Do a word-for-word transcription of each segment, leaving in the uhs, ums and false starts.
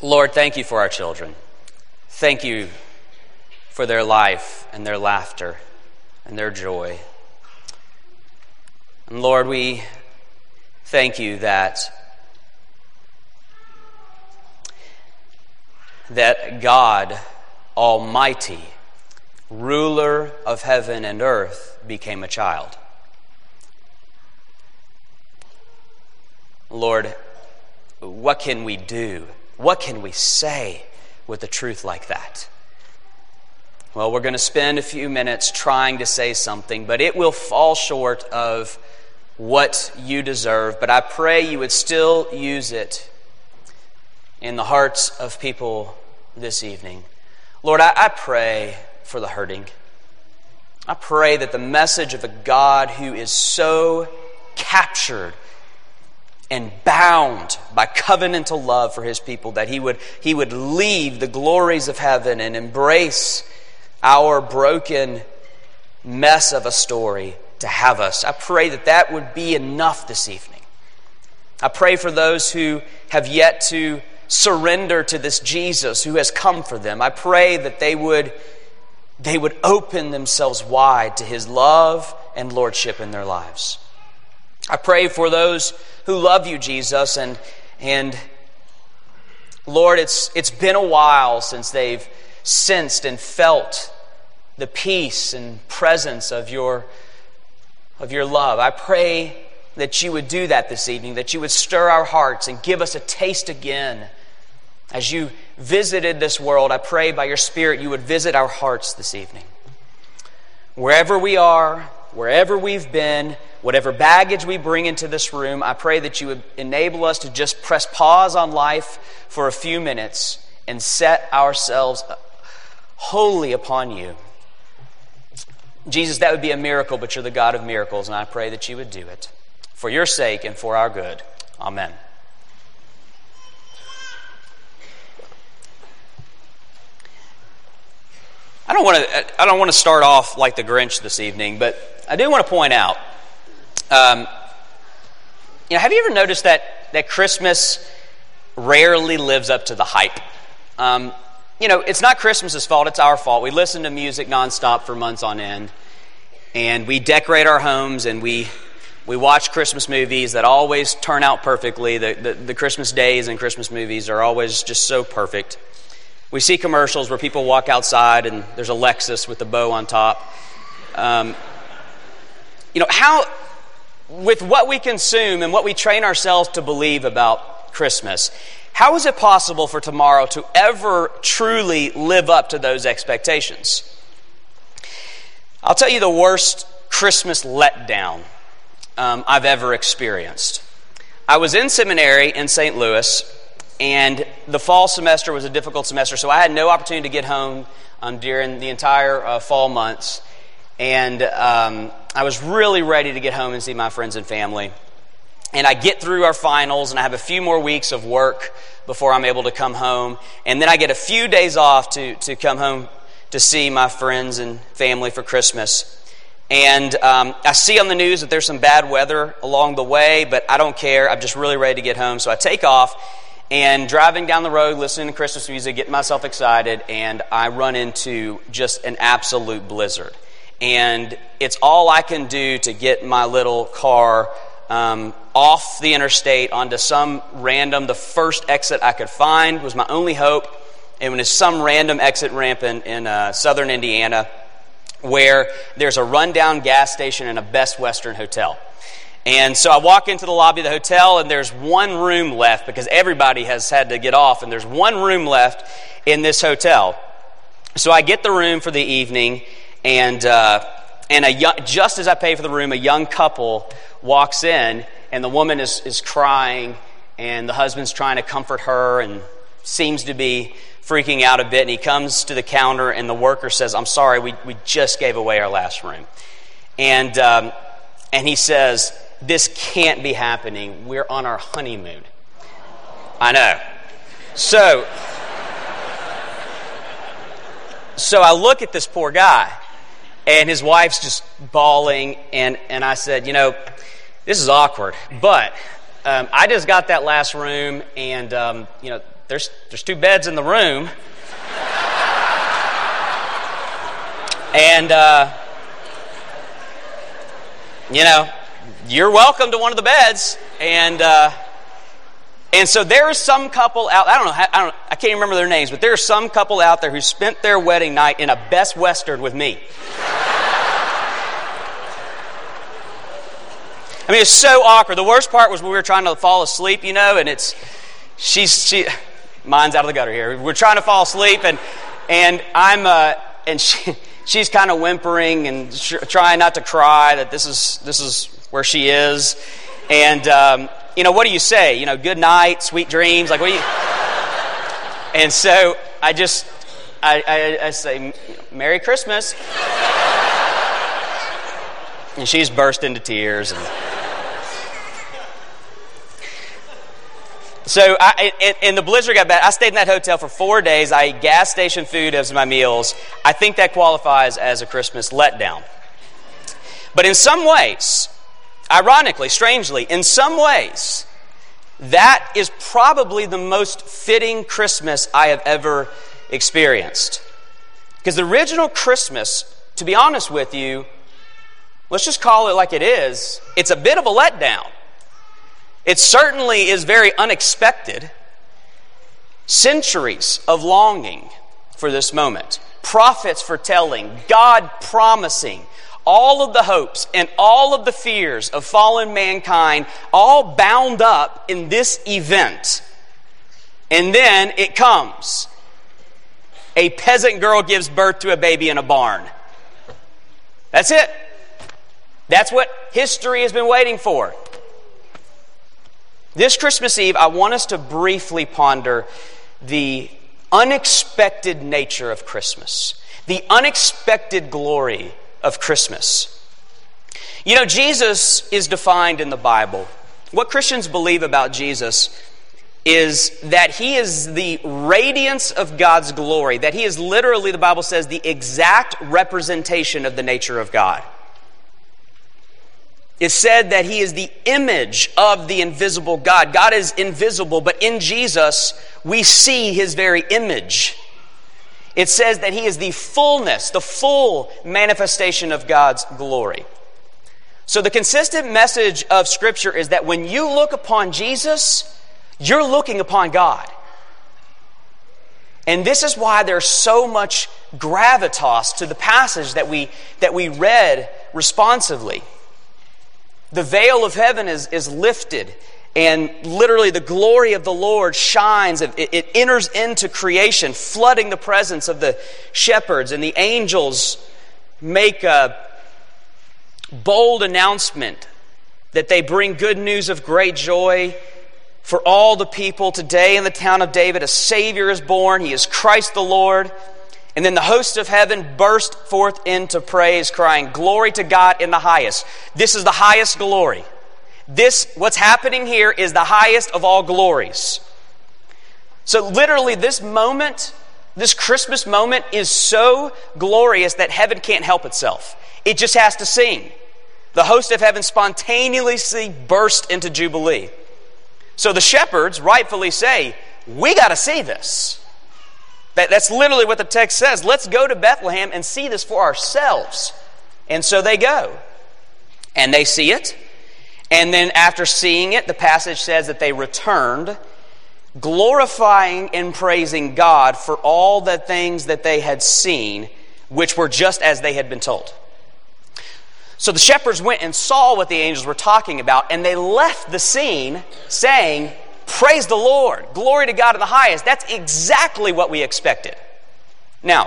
Lord, thank you for our children. Thank you for their life and their laughter and their joy. And Lord, we thank you that that God Almighty, ruler of heaven and earth, became a child. Lord, what can we do? What can we say with a truth like that? Well, we're going to spend a few minutes trying to say something, but it will fall short of what you deserve. But I pray you would still use it in the hearts of people this evening. Lord, I, I pray for the hurting. I pray that the message of a God who is so captured and bound by covenantal love for his people, that he would, he would leave the glories of heaven and embrace our broken mess of a story to have us. I pray that that would be enough this evening. I pray for those who have yet to surrender to this Jesus who has come for them. I pray that they would, they would open themselves wide to his love and lordship in their lives. I pray for those who love you, Jesus, and and Lord, it's it's been a while since they've sensed and felt the peace and presence of your of your love. I pray that you would do that this evening, that you would stir our hearts and give us a taste again. As you visited this world, I pray by your Spirit you would visit our hearts this evening. Wherever we are, wherever we've been, whatever baggage we bring into this room, I pray that you would enable us to just press pause on life for a few minutes and set ourselves wholly upon you. Jesus, that would be a miracle, but you're the God of miracles, and I pray that you would do it for your sake and for our good. Amen. I don't want to. I don't want to start off like the Grinch this evening, but I do want to point out. Um, you know, have you ever noticed that that Christmas rarely lives up to the hype? Um, you know, it's not Christmas's fault; it's our fault. We listen to music nonstop for months on end, and we decorate our homes, and we we watch Christmas movies that always turn out perfectly. The the, the Christmas days and Christmas movies are always just so perfect. We see commercials where people walk outside and there's a Lexus with a bow on top. Um, you know, how, with what we consume and what we train ourselves to believe about Christmas, how is it possible for tomorrow to ever truly live up to those expectations? I'll tell you the worst Christmas letdown um, I've ever experienced. I was in seminary in Saint Louis, and the fall semester was a difficult semester, so I had no opportunity to get home um, during the entire uh, fall months. And um, I was really ready to get home and see my friends and family. And I get through our finals, and I have a few more weeks of work before I'm able to come home. And then I get a few days off to, to come home to see my friends and family for Christmas. And um, I see on the news that there's some bad weather along the way, but I don't care. I'm just really ready to get home. So I take off. And driving down the road, listening to Christmas music, getting myself excited, and I run into just an absolute blizzard. And it's all I can do to get my little car um, off the interstate onto some random, the first exit I could find was my only hope. And it was some random exit ramp in, in uh, southern Indiana where there's a rundown gas station and a Best Western hotel. And so I walk into the lobby of the hotel, and there's one room left because everybody has had to get off, and there's one room left in this hotel. So I get the room for the evening, and uh, and a young, just as I pay for the room, a young couple walks in, and the woman is, is crying, and the husband's trying to comfort her and seems to be freaking out a bit. And he comes to the counter, and the worker says, "I'm sorry, we, we just gave away our last room." And um, and he says, "This can't be happening. We're on our honeymoon." I know. So, so I look at this poor guy, and his wife's just bawling, and, and I said, you know, this is awkward, but um, I just got that last room, and, um, you know, there's there's two beds in the room. And, uh, you know, you're welcome to one of the beds. And uh, and so there is some couple out, I don't know, I don't, I can't remember their names, but there is some couple out there who spent their wedding night in a Best Western with me. I mean, it's so awkward. The worst part was when we were trying to fall asleep, you know, and it's, she's, she, mine's out of the gutter here. We're trying to fall asleep, and and I'm, uh, and she... She's kind of whimpering and sh- trying not to cry that this is this is where she is. And, um, you know, what do you say? You know, good night, sweet dreams. Like, what do you... And so I just, I, I, I say, Merry Christmas. And she's burst into tears. And so I, and, and the blizzard got bad. I stayed in that hotel for four days. I ate gas station food as my meals. I think that qualifies as a Christmas letdown. But in some ways, ironically, strangely, in some ways, that is probably the most fitting Christmas I have ever experienced. Because the original Christmas, to be honest with you, let's just call it like it is, it's a bit of a letdown. It certainly is very unexpected. Centuries of longing for this moment. Prophets foretelling, God promising, all of the hopes and all of the fears of fallen mankind all bound up in this event. And then it comes. A peasant girl gives birth to a baby in a barn. That's it. That's what history has been waiting for. This Christmas Eve, I want us to briefly ponder the unexpected nature of Christmas, the unexpected glory of Christmas. You know, Jesus is defined in the Bible. What Christians believe about Jesus is that He is the radiance of God's glory, that He is literally, the Bible says, the exact representation of the nature of God. It's said that He is the image of the invisible God. God is invisible, but in Jesus, we see His very image. It says that He is the fullness, the full manifestation of God's glory. So the consistent message of Scripture is that when you look upon Jesus, you're looking upon God. And this is why there's so much gravitas to the passage that we, that we read responsively. The veil of heaven is, is lifted, and literally the glory of the Lord shines. It, it enters into creation, flooding the presence of the shepherds, and the angels make a bold announcement that they bring good news of great joy for all the people. Today in the town of David, a Savior is born. He is Christ the Lord. And then the host of heaven burst forth into praise, crying, "Glory to God in the highest." This is the highest glory. This, what's happening here, is the highest of all glories. So literally this moment, this Christmas moment, is so glorious that heaven can't help itself. It just has to sing. The host of heaven spontaneously burst into jubilee. So the shepherds rightfully say, we got to see this. That, that's literally what the text says. Let's go to Bethlehem and see this for ourselves. And so they go. And they see it. And then after seeing it, the passage says that they returned, glorifying and praising God for all the things that they had seen, which were just as they had been told. So the shepherds went and saw what the angels were talking about, and they left the scene saying, "Praise the Lord, glory to God in the highest." That's exactly what we expected. Now,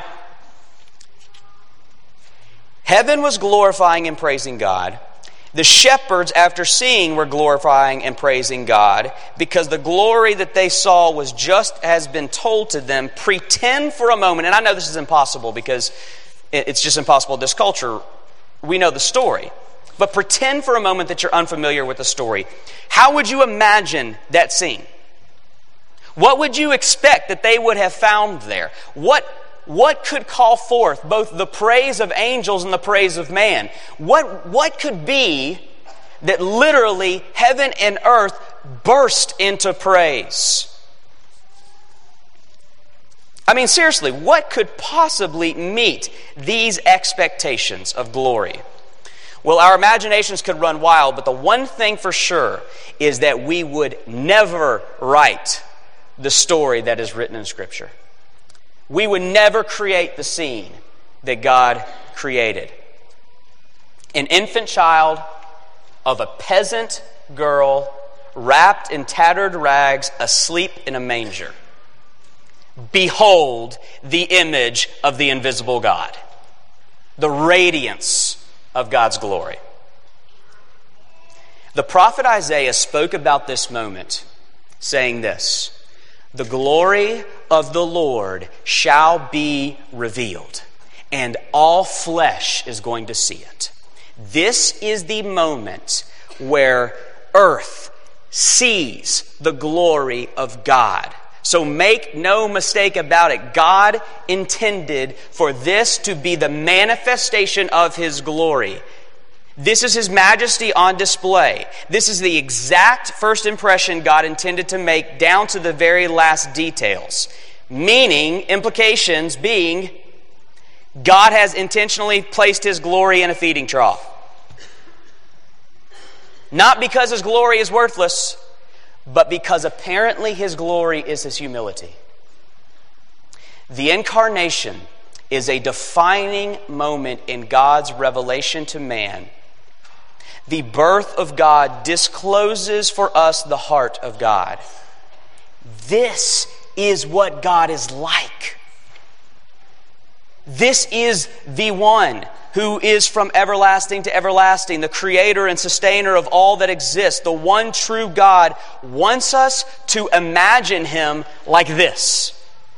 heaven was glorifying and praising God. The shepherds, after seeing, were glorifying and praising God because the glory that they saw was just as been told to them. Pretend for a moment, and I know this is impossible because it's just impossible in this culture. We know the story. But pretend for a moment that you're unfamiliar with the story. How would you imagine that scene? What would you expect that they would have found there? What, what could call forth both the praise of angels and the praise of man? What, what could be that literally heaven and earth burst into praise? I mean, seriously, what could possibly meet these expectations of glory? Well, our imaginations could run wild, but the one thing for sure is that we would never write the story that is written in Scripture. We would never create the scene that God created. An infant child of a peasant girl wrapped in tattered rags, asleep in a manger. Behold the image of the invisible God, the radiance of God's glory. The prophet Isaiah spoke about this moment, saying this, "The glory of the Lord shall be revealed, and all flesh is going to see it." This is the moment where earth sees the glory of God. So make no mistake about it. God intended for this to be the manifestation of His glory. This is His majesty on display. This is the exact first impression God intended to make down to the very last details. Meaning, implications being, God has intentionally placed His glory in a feeding trough. Not because His glory is worthless, but because apparently His glory is His humility. The incarnation is a defining moment in God's revelation to man. The birth of God discloses for us the heart of God. This is what God is like. This is the one who is from everlasting to everlasting, the creator and sustainer of all that exists. The one true God wants us to imagine Him like this.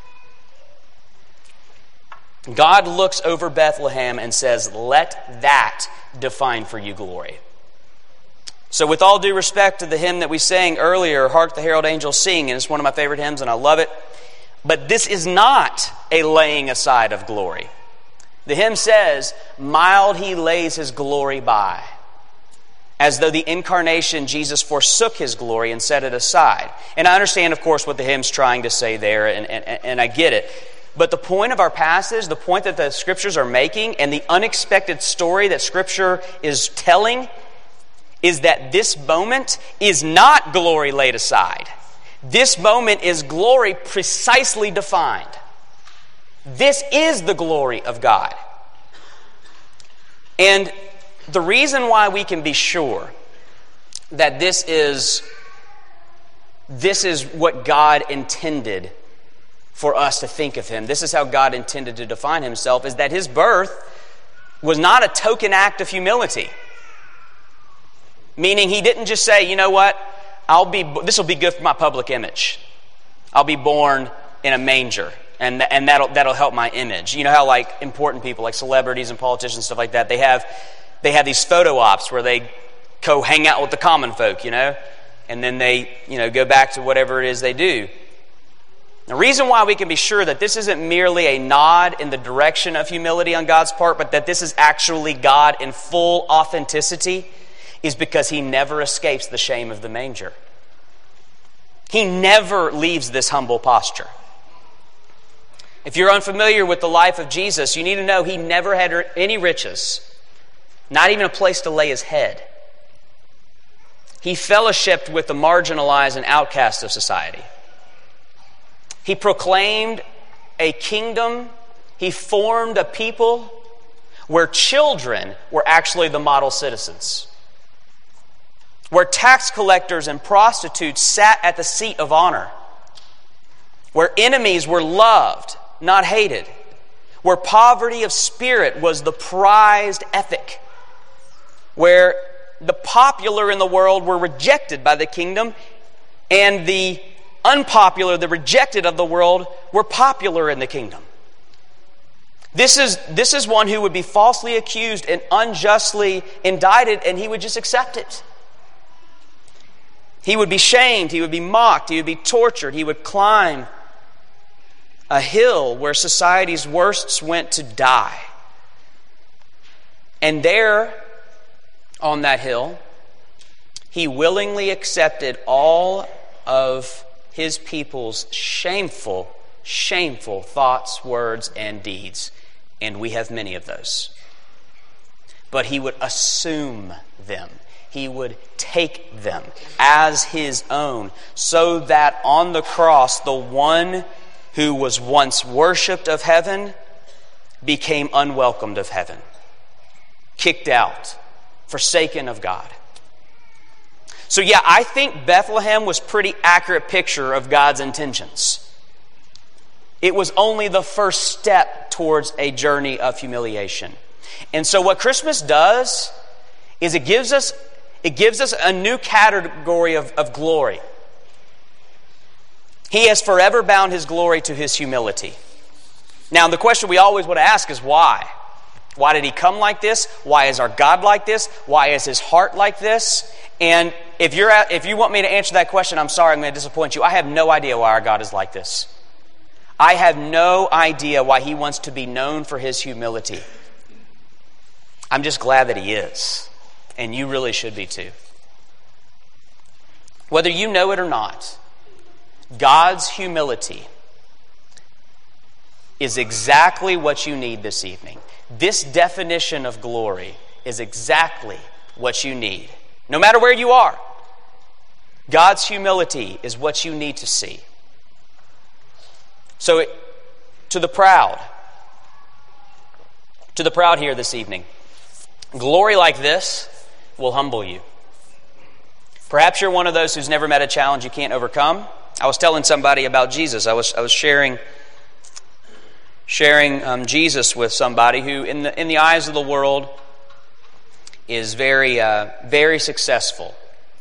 God looks over Bethlehem and says, "Let that define for you glory." So with all due respect to the hymn that we sang earlier, "Hark the Herald Angels Sing," and it's one of my favorite hymns and I love it, but this is not a laying aside of glory. The hymn says, "Mild He lays His glory by," as though the incarnation, Jesus forsook His glory and set it aside. And I understand, of course, what the hymn's trying to say there, and, and, and I get it. But the point of our passage, the point that the Scriptures are making, and the unexpected story that Scripture is telling, is that this moment is not glory laid aside. This moment is glory precisely defined. This is the glory of God. And the reason why we can be sure that this is, this is what God intended for us to think of Him, this is how God intended to define Himself, is that His birth was not a token act of humility. Meaning He didn't just say, you know what, I'll be, this will be good for my public image. I'll be born in a manger. And and that'll that'll help my image. You know how like important people, like celebrities and politicians and stuff like that, they have they have these photo ops where they go hang out with the common folk, you know, and then they you know go back to whatever it is they do. The reason why we can be sure that this isn't merely a nod in the direction of humility on God's part, but that this is actually God in full authenticity, is because He never escapes the shame of the manger. He never leaves this humble posture. If you're unfamiliar with the life of Jesus, you need to know He never had any riches, not even a place to lay His head. He fellowshipped with the marginalized and outcast of society. He proclaimed a kingdom. He formed a people where children were actually the model citizens, where tax collectors and prostitutes sat at the seat of honor, where enemies were loved, not hated, where poverty of spirit was the prized ethic, where the popular in the world were rejected by the kingdom, and the unpopular, the rejected of the world, were popular in the kingdom. This is, this is one who would be falsely accused and unjustly indicted, and he would just accept it. He would be shamed, he would be mocked, he would be tortured, he would climb a hill where society's worsts went to die. And there, on that hill, He willingly accepted all of His people's shameful shameful thoughts, words, and deeds. And we have many of those. But he would assume them. He would take them as his own, so that on the cross, the one who was once worshipped of heaven became unwelcomed of heaven, kicked out, forsaken of God. So yeah, I think Bethlehem was a pretty accurate picture of God's intentions. It was only the first step towards a journey of humiliation. And so what Christmas does is it gives us it gives us a new category of, of glory. He has forever bound his glory to his humility. Now, the question we always want to ask is why? Why did he come like this? Why is our God like this? Why is his heart like this? And if you're at, if you want me to answer that question, I'm sorry, I'm going to disappoint you. I have no idea why our God is like this. I have no idea why he wants to be known for his humility. I'm just glad that he is. And you really should be too. Whether you know it or not, God's humility is exactly what you need this evening. This definition of glory is exactly what you need. No matter where you are, God's humility is what you need to see. So, it, to the proud, to the proud here this evening, glory like this will humble you. Perhaps you're one of those who's never met a challenge you can't overcome. I was telling somebody about Jesus. I was I was sharing sharing um, Jesus with somebody who, in the in the eyes of the world, is very uh, very successful.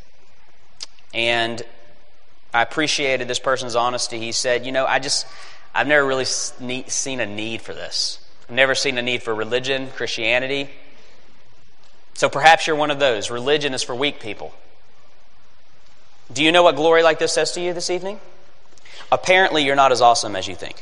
And I appreciated this person's honesty. He said, "You know, I just I've never really seen a need for this. I've never seen a need for religion, Christianity." So perhaps you're one of those. Religion is for weak people. Do you know what glory like this says to you this evening? Apparently you're not as awesome as you think.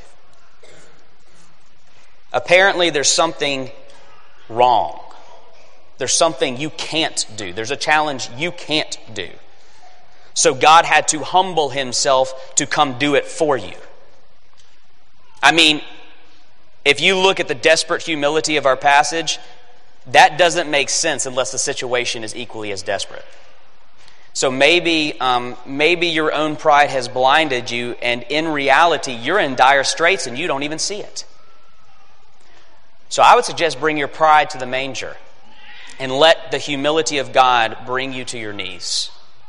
Apparently there's something wrong. There's something you can't do. There's a challenge you can't do. So God had to humble himself to come do it for you. I mean, if you look at the desperate humility of our passage, that doesn't make sense unless the situation is equally as desperate. So maybe um, maybe your own pride has blinded you, and in reality, you're in dire straits and you don't even see it. So I would suggest bring your pride to the manger and let the humility of God bring you to your knees.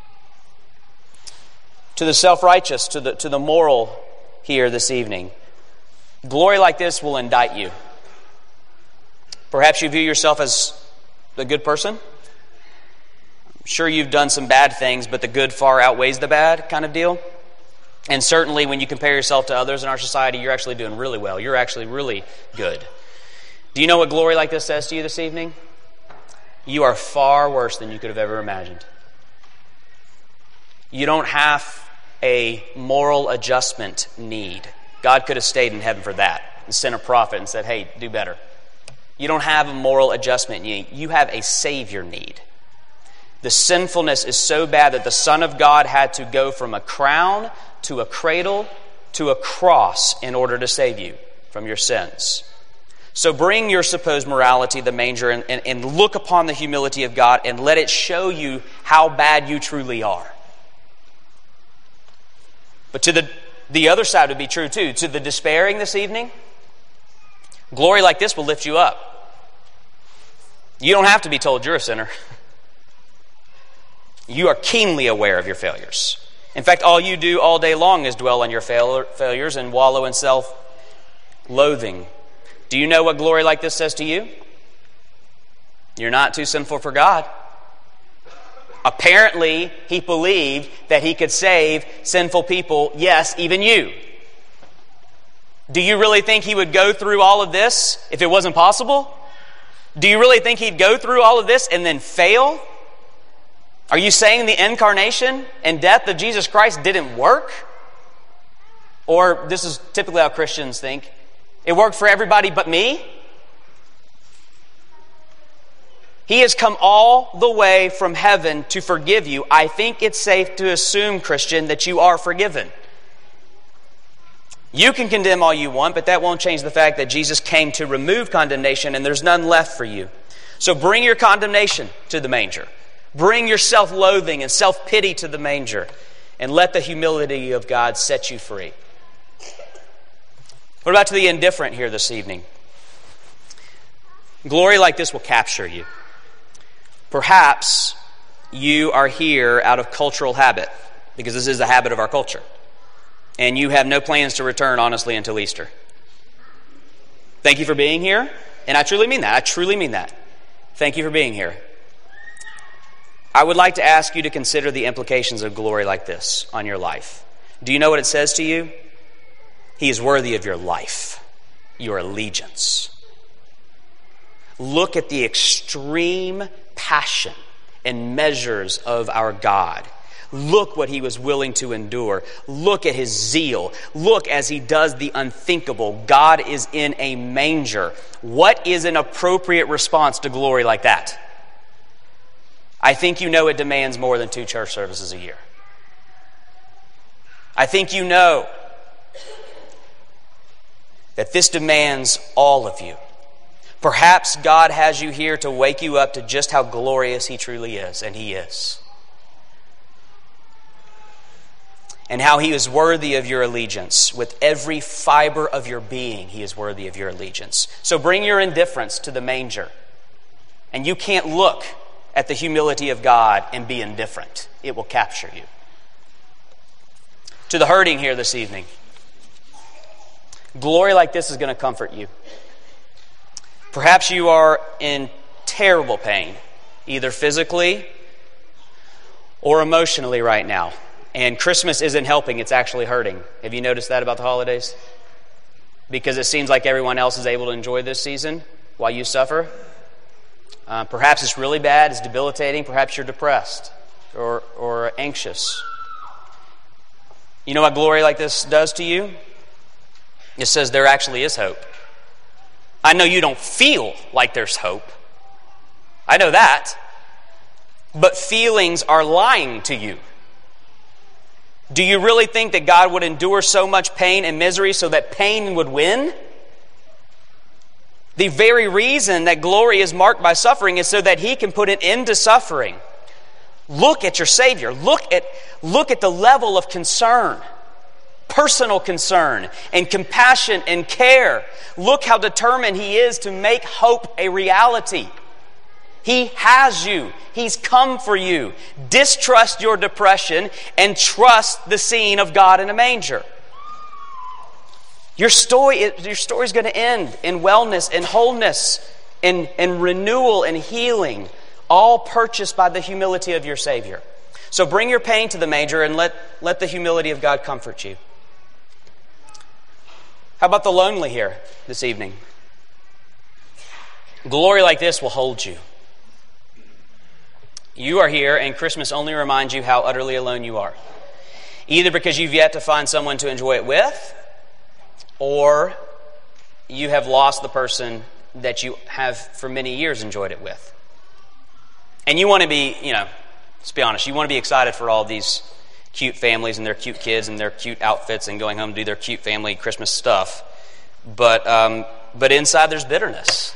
To the self-righteous, to the, to the moral here this evening, glory like this will indict you. Perhaps you view yourself as a good person. I'm sure you've done some bad things, but the good far outweighs the bad kind of deal. And certainly when you compare yourself to others in our society, you're actually doing really well. You're actually really good. Do you know what glory like this says to you this evening? You are far worse than you could have ever imagined. You don't have a moral adjustment need. God could have stayed in heaven for that and sent a prophet and said, hey, do better. You don't have a moral adjustment need. You have a Savior need. The sinfulness is so bad that the Son of God had to go from a crown to a cradle to a cross in order to save you from your sins. So bring your supposed morality to the manger and, and, and look upon the humility of God and let it show you how bad you truly are. But to the, the other side would be true too. To the despairing this evening, glory like this will lift you up. You don't have to be told you're a sinner. You are keenly aware of your failures. In fact, all you do all day long is dwell on your fail- failures and wallow in self-loathing. Do you know what glory like this says to you? You're not too sinful for God. Apparently, he believed that he could save sinful people, yes, even you. Do you really think he would go through all of this if it wasn't possible? Do you really think he'd go through all of this and then fail? Are you saying the incarnation and death of Jesus Christ didn't work? Or this is typically how Christians think. It worked for everybody but me? He has come all the way from heaven to forgive you. I think it's safe to assume, Christian, that you are forgiven. You can condemn all you want, but that won't change the fact that Jesus came to remove condemnation and there's none left for you. So bring your condemnation to the manger. Bring your self-loathing and self-pity to the manger, and let the humility of God set you free. What about to the indifferent here this evening? Glory like this will capture you. Perhaps you are here out of cultural habit, because this is the habit of our culture, and you have no plans to return, honestly, until Easter. Thank you for being here, and I truly mean that. I truly mean that. Thank you for being here. I would like to ask you to consider the implications of glory like this on your life. Do you know what it says to you? He is worthy of your life, your allegiance. Look at the extreme passion and measures of our God. Look what he was willing to endure. Look at his zeal. Look as he does the unthinkable. God is in a manger. What is an appropriate response to glory like that? I think you know it demands more than two church services a year. I think you know that this demands all of you. Perhaps God has you here to wake you up to just how glorious he truly is, and he is. And how he is worthy of your allegiance. With every fiber of your being, he is worthy of your allegiance. So bring your indifference to the manger. And you can't look at the humility of God and be indifferent. It will capture you. To the hurting here this evening, glory like this is going to comfort you. Perhaps you are in terrible pain, either physically or emotionally right now. And Christmas isn't helping, it's actually hurting. Have you noticed that about the holidays? Because it seems like everyone else is able to enjoy this season while you suffer. Uh, perhaps it's really bad, it's debilitating. Perhaps you're depressed or, or anxious. You know what glory like this does to you? It says there actually is hope. I know you don't feel like there's hope. I know that. But feelings are lying to you. Do you really think that God would endure so much pain and misery so that pain would win? The very reason that glory is marked by suffering is so that he can put an end to suffering. Look at your Savior. Look at, look at the level of concern, personal concern and compassion and care. Look how determined he is to make hope a reality. He has you. He's come for you. Distrust your depression and trust the scene of God in a manger. Your story, your story is going to end in wellness and wholeness and, and renewal and healing, all purchased by the humility of your Savior. So bring your pain to the manger and let, let the humility of God comfort you. How about the lonely here this evening? Glory like this will hold you. You are here, and Christmas only reminds you how utterly alone you are. Either because you've yet to find someone to enjoy it with, or you have lost the person that you have for many years enjoyed it with. And you want to be, you know, let's be honest, you want to be excited for all these cute families and their cute kids and their cute outfits and going home to do their cute family Christmas stuff. But, um, but inside there's bitterness.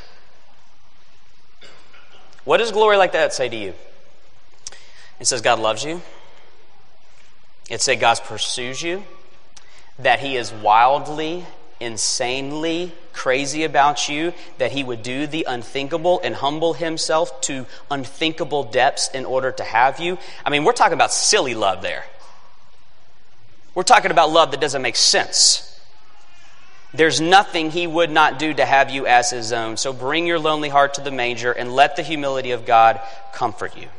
What does glory like that say to you? It says God loves you. It says God pursues you. That he is wildly, insanely crazy about you. That he would do the unthinkable and humble himself to unthinkable depths in order to have you. I mean, we're talking about silly love there. We're talking about love that doesn't make sense. There's nothing he would not do to have you as his own. So bring your lonely heart to the manger and let the humility of God comfort you.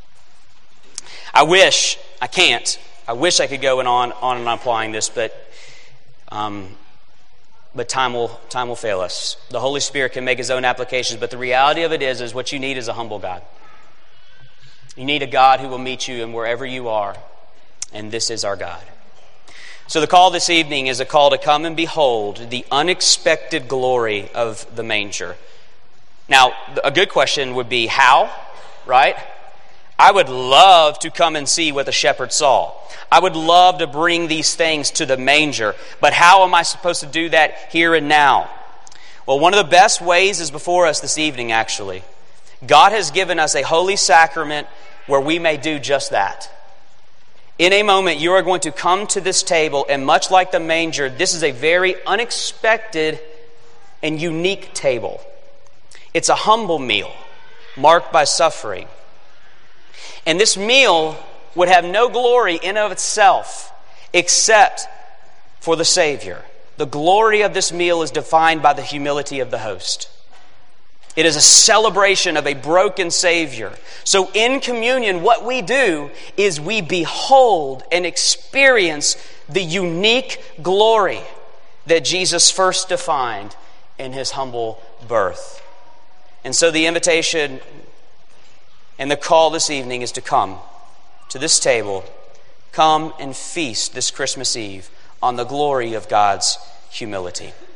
I wish, I can't, I wish I could go and on, on and on applying this, but um, but time will time will fail us. The Holy Spirit can make his own applications, but the reality of it is, is what you need is a humble God. You need a God who will meet you in wherever you are, and this is our God. So the call this evening is a call to come and behold the unexpected glory of the manger. Now, a good question would be how, right? I would love to come and see what the shepherd saw. I would love to bring these things to the manger. But how am I supposed to do that here and now? Well, one of the best ways is before us this evening, actually. God has given us a holy sacrament where we may do just that. In a moment, you are going to come to this table, and much like the manger, this is a very unexpected and unique table. It's a humble meal marked by suffering. And this meal would have no glory in of itself except for the Savior. The glory of this meal is defined by the humility of the host. It is a celebration of a broken Savior. So in communion, what we do is we behold and experience the unique glory that Jesus first defined in his humble birth. And so the invitation and the call this evening is to come to this table, come and feast this Christmas Eve on the glory of God's humility.